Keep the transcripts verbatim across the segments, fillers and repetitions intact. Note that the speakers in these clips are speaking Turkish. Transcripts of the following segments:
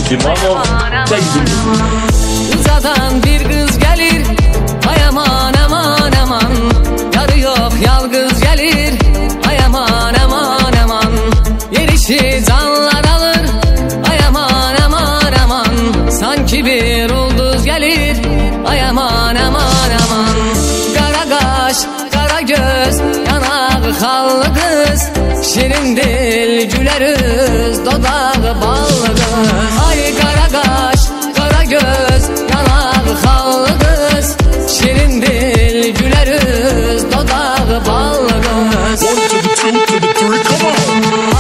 Dimanov Tekdil. Uzadan bir kız gelir, ay aman aman aman. Yarı yok yalgız gelir, ay aman aman aman. Yerişi canlar alır, ay aman aman aman. Sanki bir ulduz gelir, ay aman aman aman. Kara kaş, kara göz, yanağı hallı kız. Şirin dil güleriz, dodağı ballı kız. Ay kara kaş, kara göz, yanağı hallı kız. Şirin dil güleriz, dodağı ballı kız. One to the two to the three, come on.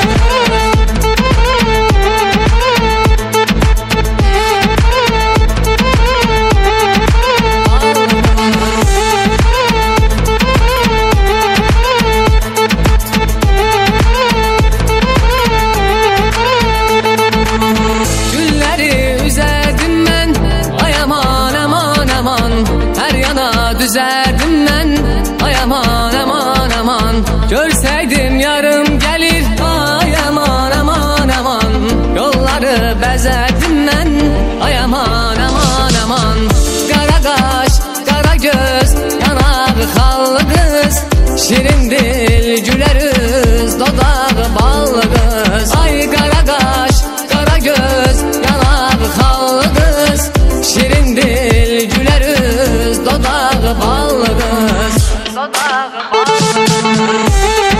Düzerdim ben, ay aman aman aman. Görseydim yarım gelir, ay aman aman aman. Yolları bezerdim ben, ay aman aman aman. Kara kaş, kara göz, yanağı hallı kız. Şirin dil güleriz, dodağı ballı kız. Ay kara kaş, kara göz, yanağı hallı kız. Şirin dil güleriz, dodağı ballı kız. Dodağı ballı kız.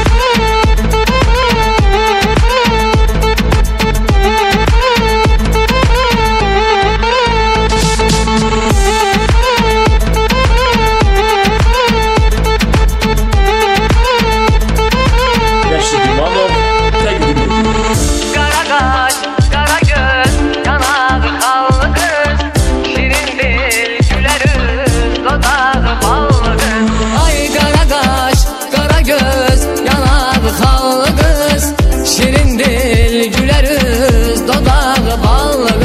Dimanov Tekdil. Kara kaş, kara göz, yanağı hallı kız. Şirin dil güleriz, dodağı ballı kız. Ay kara kaş, kara göz, yanağı hallı kız. Şirin dil güleriz, dodağı ballı